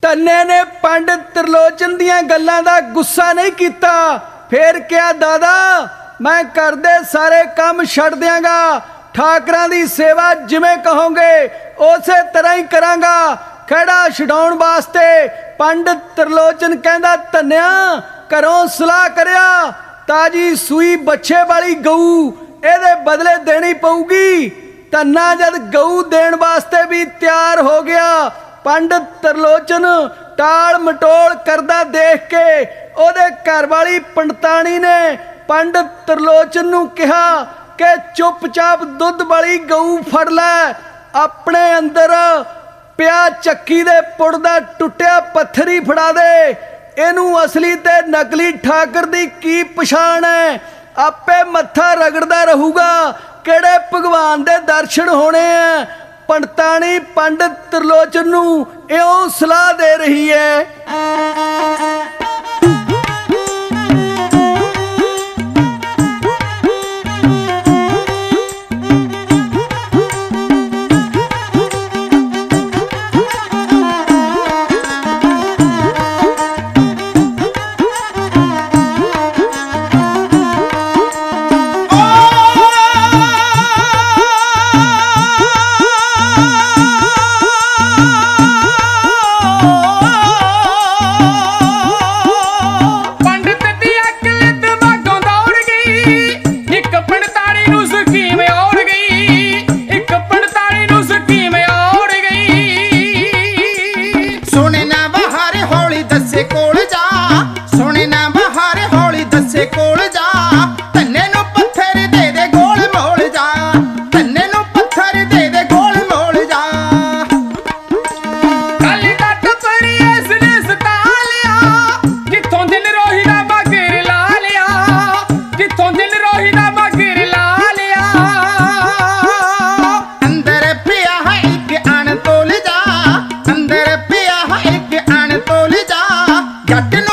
ਧੰਨੇ ਨੇ ਪੰਡਿਤ त्रिलोचन ਦੀਆਂ ਗੱਲਾਂ ਦਾ ਗੁੱਸਾ ਨਹੀਂ ਕੀਤਾ। ਫੇਰ ਕਿਹਾ ਦਾਦਾ मैं ਕਰਦੇ ਸਾਰੇ ਕੰਮ ਛੱਡ ਦਿਆਂਗਾ, ਠਾਕਰਾਂ ਦੀ ਸੇਵਾ ਜਿਵੇਂ ਕਹੋਗੇ ਉਸੇ ਤਰ੍ਹਾਂ ਹੀ ਕਰਾਂਗਾ। ਖਹਿੜਾ ਛਡਾਉਣ ਵਾਸਤੇ पंडित त्रिलोचन कहंदा धन्या घरों सलाह करिया ताजी सूई बच्छे वाली गऊ ਇਹਦੇ बदले देनी पऊगी। धन्ना जद गऊ देण वास्ते भी तैयार हो गया। पंडित त्रिलोचन टाल मटोल करदा देख के ओदे घर वाली पंडताणी ने पंडित त्रिलोचन नूं कहा कि चुपचाप दुध वाली गऊ फड़ लै, अपने अंदर पिया चक्की दे पुड़ दा टुटिया पत्थर ही फड़ा दे। इनू असली ते नकली ठाकर दी की पछाण है, आपे मत्था रगड़दा रहूगा किहड़े भगवान दे दर्शन होने हैं। पंडताणी पंडित त्रिलोचन नूं इउं सलाह दे रही है। अंदर पिया है एक अण तोल जा